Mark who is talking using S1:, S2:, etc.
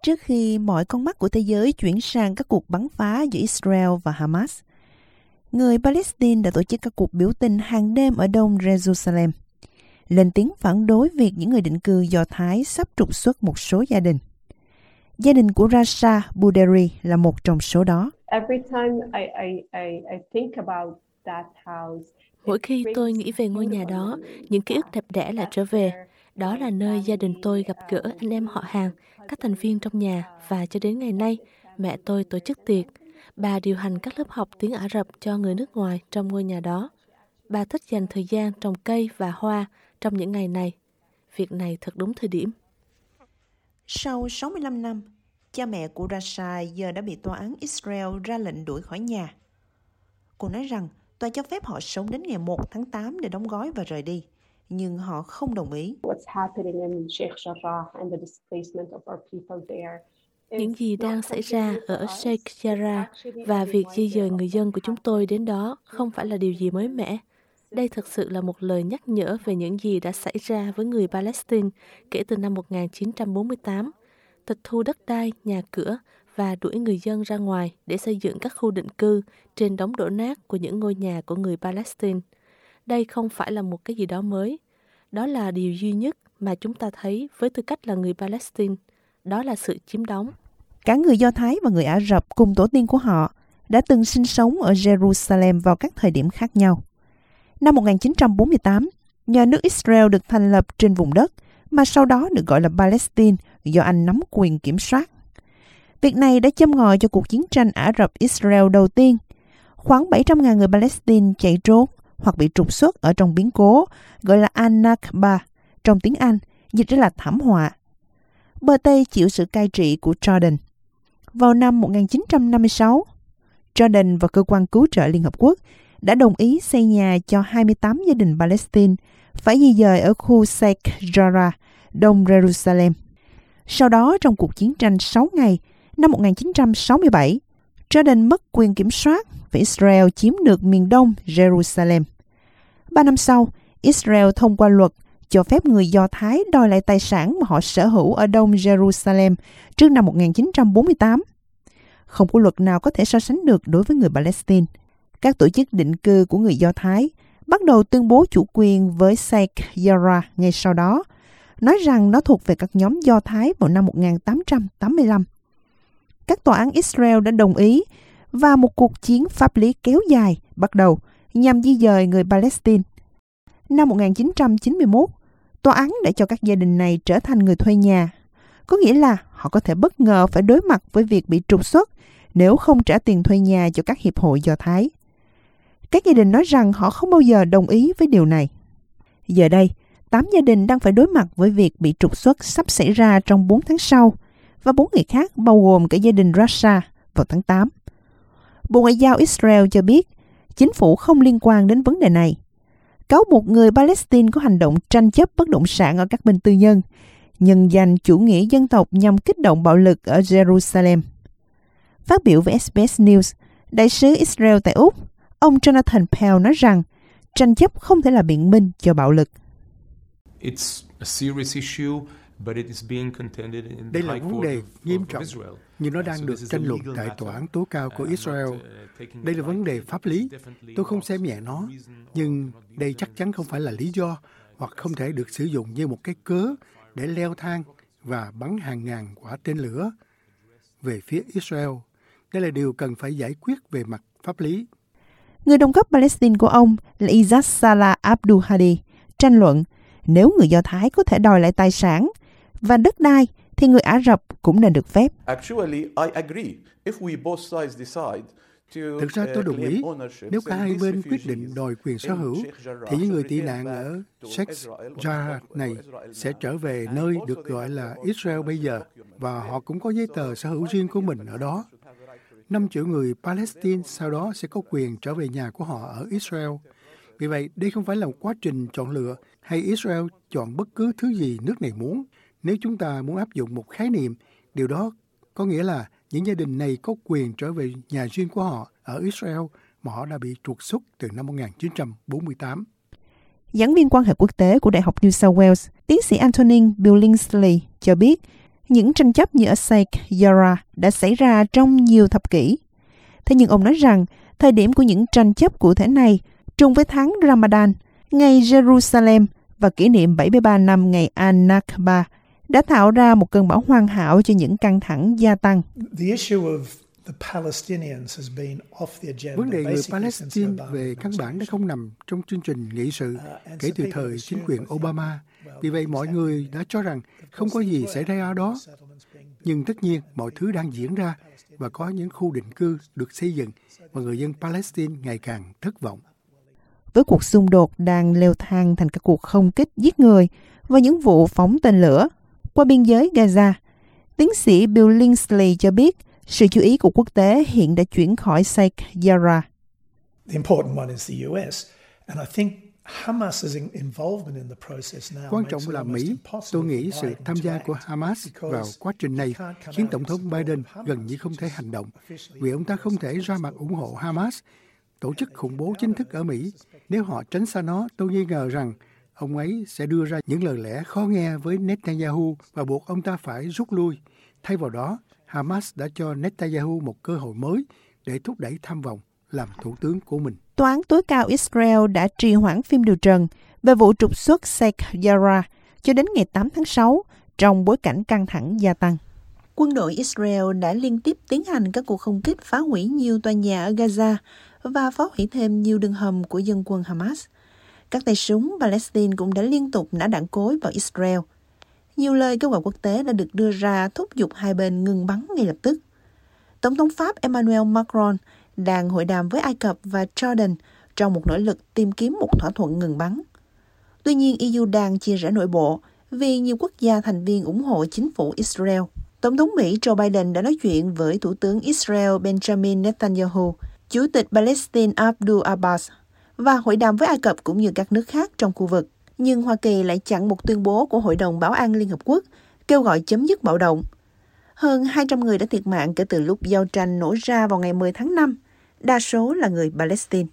S1: Trước khi mọi con mắt của thế giới chuyển sang các cuộc bắn phá giữa Israel và Hamas, người Palestine đã tổ chức các cuộc biểu tình hàng đêm ở đông Jerusalem, lên tiếng phản đối việc những người định cư Do Thái sắp trục xuất một số gia đình. Gia đình của Rasha Bouderi là một trong số đó.
S2: Mỗi khi tôi nghĩ về ngôi nhà đó, những ký ức đẹp đẽ lại trở về. Đó là nơi gia đình tôi gặp gỡ anh em họ hàng, các thành viên trong nhà, và cho đến ngày nay, mẹ tôi tổ chức tiệc. Bà điều hành các lớp học tiếng Ả Rập cho người nước ngoài trong ngôi nhà đó. Bà thích dành thời gian trồng cây và hoa trong những ngày này. Việc này thật đúng thời điểm.
S1: Sau 65 năm, cha mẹ của Rasha giờ đã bị tòa án Israel ra lệnh đuổi khỏi nhà. Cô nói rằng tòa cho phép họ sống đến ngày 1 tháng 8 để đóng gói và rời đi, nhưng họ không đồng ý.
S2: Những gì đang xảy ra ở Sheikh Jarrah và việc di dời người dân của chúng tôi đến đó không phải là điều gì mới mẻ. Đây thực sự là một lời nhắc nhở về những gì đã xảy ra với người Palestine kể từ năm 1948, tịch thu đất đai, nhà cửa và đuổi người dân ra ngoài để xây dựng các khu định cư trên đống đổ nát của những ngôi nhà của người Palestine. Đây không phải là một cái gì đó mới. Đó là điều duy nhất mà chúng ta thấy với tư cách là người Palestine. Đó là sự chiếm đóng.
S1: Cả người Do Thái và người Ả Rập cùng tổ tiên của họ đã từng sinh sống ở Jerusalem vào các thời điểm khác nhau. Năm 1948, nhà nước Israel được thành lập trên vùng đất mà sau đó được gọi là Palestine do Anh nắm quyền kiểm soát. Việc này đã châm ngòi cho cuộc chiến tranh Ả Rập-Israel đầu tiên. Khoảng 700.000 người Palestine chạy trốn hoặc bị trục xuất ở trong biến cố gọi là Al-Nakba, trong tiếng Anh, dịch ra là thảm họa. Bờ Tây chịu sự cai trị của Jordan. Vào năm 1956, Jordan và Cơ quan Cứu trợ Liên Hợp Quốc đã đồng ý xây nhà cho 28 gia đình Palestine phải di dời ở khu Sheikh Jarrah, đông Jerusalem. Sau đó, trong cuộc chiến tranh 6 ngày, năm 1967, Jordan mất quyền kiểm soát và Israel chiếm được miền đông Jerusalem. 3 năm sau, Israel thông qua luật cho phép người Do Thái đòi lại tài sản mà họ sở hữu ở đông Jerusalem trước năm 1948. Không có luật nào có thể so sánh được đối với người Palestine. Các tổ chức định cư của người Do Thái bắt đầu tuyên bố chủ quyền với Sheikh Jarrah ngay sau đó, nói rằng nó thuộc về các nhóm Do Thái vào năm 1885. Các tòa án Israel đã đồng ý và một cuộc chiến pháp lý kéo dài bắt đầu nhằm di dời người Palestine. Năm 1991, tòa án đã cho các gia đình này trở thành người thuê nhà. Có nghĩa là họ có thể bất ngờ phải đối mặt với việc bị trục xuất nếu không trả tiền thuê nhà cho các hiệp hội Do Thái. Các gia đình nói rằng họ không bao giờ đồng ý với điều này. Giờ đây, 8 gia đình đang phải đối mặt với việc bị trục xuất sắp xảy ra trong 4 tháng sau, và 4 người khác bao gồm cả gia đình Rasha vào tháng 8. Bộ Ngoại giao Israel cho biết chính phủ không liên quan đến vấn đề này. Cáo buộc người Palestine có hành động tranh chấp bất động sản ở các bên tư nhân, nhân danh chủ nghĩa dân tộc nhằm kích động bạo lực ở Jerusalem. Phát biểu với SBS News, đại sứ Israel tại Úc, ông Jonathan Pell nói rằng tranh chấp không thể là biện minh cho bạo lực.
S3: Đây là vấn đề nghiêm trọng, nhưng nó đang được tranh luận tại tòa án tối cao của Israel. Đây là vấn đề pháp lý. Tôi không xem nhẹ nó, nhưng đây chắc chắn không phải là lý do hoặc không thể được sử dụng như một cái cớ để leo thang và bắn hàng ngàn quả tên lửa về phía Israel. Đây là điều cần phải giải quyết về mặt pháp lý.
S1: Người đồng cấp Palestine của ông là Izzat Salah Abdul Hadi tranh luận nếu người Do Thái có thể đòi lại tài sản và đất đai thì người Ả Rập cũng nên được phép.
S3: Thực ra tôi đồng ý, nếu cả hai bên quyết định đòi quyền sở hữu, thì những người tị nạn ở Sheikh Jarrah này sẽ trở về nơi được gọi là Israel bây giờ, và họ cũng có giấy tờ sở hữu riêng của mình ở đó. 5 triệu người Palestine sau đó sẽ có quyền trở về nhà của họ ở Israel. Vì vậy, đây không phải là một quá trình chọn lựa hay Israel chọn bất cứ thứ gì nước này muốn. Nếu chúng ta muốn áp dụng một khái niệm, điều đó có nghĩa là những gia đình này có quyền trở về nhà riêng của họ ở Israel mà họ đã bị trục xuất từ năm 1948.
S1: Giảng viên quan hệ quốc tế của Đại học New South Wales, tiến sĩ Antonin Billingsley cho biết, Những tranh chấp như ở Sheikh Jarrah đã xảy ra trong nhiều thập kỷ. Thế nhưng ông nói rằng thời điểm của những tranh chấp cụ thể này trùng với tháng Ramadan, ngày Jerusalem và kỷ niệm 73 năm ngày Al-Nakba đã tạo ra một cơn bão hoàn hảo cho những căng thẳng gia tăng.
S3: Vấn đề người Palestine về căn bản đã không nằm trong chương trình nghị sự kể từ thời chính quyền Obama. Vì vậy mọi người đã cho rằng không có gì xảy ra ở đó. Nhưng tất nhiên mọi thứ đang diễn ra và có những khu định cư được xây dựng và người dân Palestine ngày càng thất vọng.
S1: Với cuộc xung đột đang leo thang thành các cuộc không kích giết người và những vụ phóng tên lửa qua biên giới Gaza, tiến sĩ Bill Linsley cho biết sự chú ý của quốc tế hiện đã chuyển khỏi Sheikh Jarrah.
S3: Quan trọng là Mỹ. Tôi nghĩ sự tham gia của Hamas vào quá trình này khiến Tổng thống Biden gần như không thể hành động, vì ông ta không thể ra mặt ủng hộ Hamas, tổ chức khủng bố chính thức ở Mỹ. Nếu họ tránh xa nó, tôi nghi ngờ rằng ông ấy sẽ đưa ra những lời lẽ khó nghe với Netanyahu và buộc ông ta phải rút lui. Thay vào đó, Hamas đã cho Netanyahu một cơ hội mới để thúc đẩy tham vọng làm thủ tướng của mình.
S1: Tòa án tối cao Israel đã trì hoãn phiên điều trần về vụ trục xuất Sheikh Jarrah cho đến ngày 8 tháng 6 trong bối cảnh căng thẳng gia tăng. Quân đội Israel đã liên tiếp tiến hành các cuộc không kích phá hủy nhiều tòa nhà ở Gaza và phá hủy thêm nhiều đường hầm của dân quân Hamas. Các tay súng Palestine cũng đã liên tục nã đạn cối vào Israel. Nhiều lời kêu gọi quốc tế đã được đưa ra thúc giục hai bên ngừng bắn ngay lập tức. Tổng thống Pháp Emmanuel Macron đang hội đàm với Ai Cập và Jordan trong một nỗ lực tìm kiếm một thỏa thuận ngừng bắn. Tuy nhiên, EU đang chia rẽ nội bộ vì nhiều quốc gia thành viên ủng hộ chính phủ Israel. Tổng thống Mỹ Joe Biden đã nói chuyện với Thủ tướng Israel Benjamin Netanyahu, Chủ tịch Palestine Abdul Abbas và hội đàm với Ai Cập cũng như các nước khác trong khu vực. Nhưng Hoa Kỳ lại chặn một tuyên bố của Hội đồng Bảo an Liên Hợp Quốc kêu gọi chấm dứt bạo động. Hơn 200 người đã thiệt mạng kể từ lúc giao tranh nổ ra vào ngày 10 tháng 5, đa số là người Palestine.